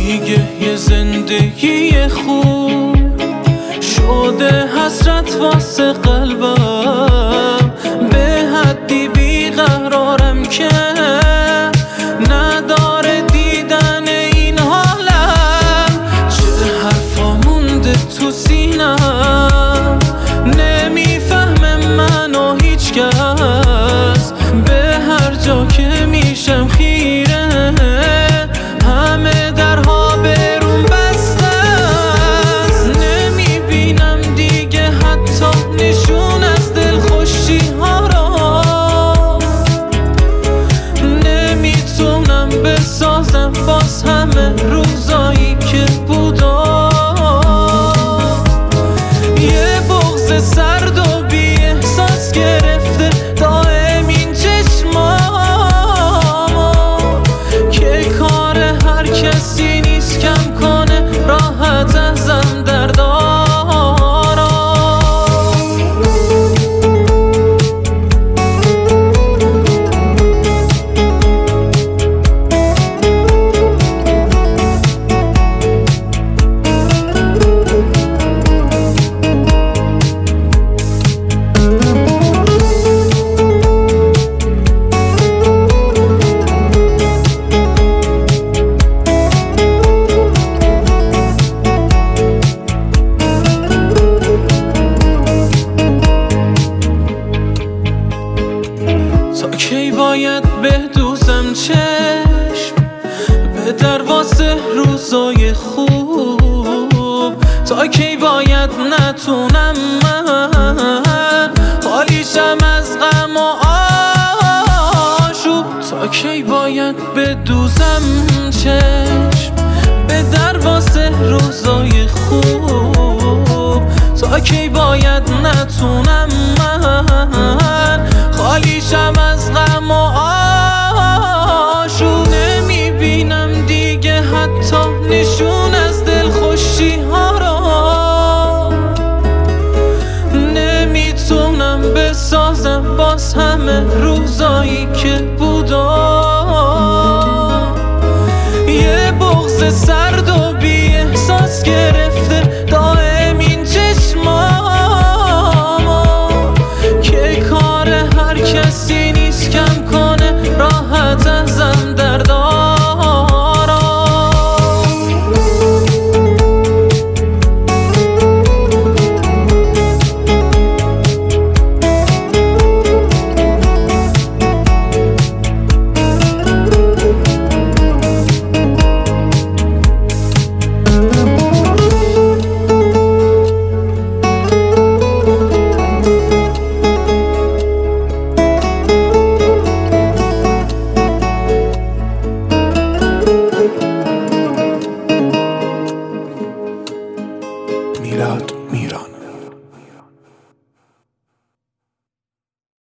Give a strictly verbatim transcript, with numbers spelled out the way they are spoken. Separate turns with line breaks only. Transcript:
دیگه یه زندگی خوب شده حسرت واسه قلبم، به حدی بیقرارم که نداره دیدن این حالم. چه حرفا مونده تو سینم، نمیفهمه منو هیچ کس، به هر جا که میشم خیره همه درها برون بسته است. نمیبینم دیگه حتی نشون از دلخوشی ها را، نمیتونم بسازم باز همه روزایی که بودم. یه بغض سرد و بی احساس گرفته دائم این چشمامو، که کار هر کسی نیست کم کنه راحت ازم دردارا. تا کی باید بدوزم چشم به دروازه روزای خوب؟ تا کی باید نتونم من خالیشم از غم و آشوب؟ تا کی باید بدوزم چشم به دروازه روزای خوب؟ تا کی باید نتونم من خالیشم از غم و آشوب؟ نمیبینم دیگه حتی نشون از دلخوشی ها را، نمیتونم بسازم باز همه روزایی که بودم. یه بغض سرد و بی احساس گرفته دائم این چشمامو، که کار هر کسی نیست کم کنه راحت ازم دردارا.
میلاد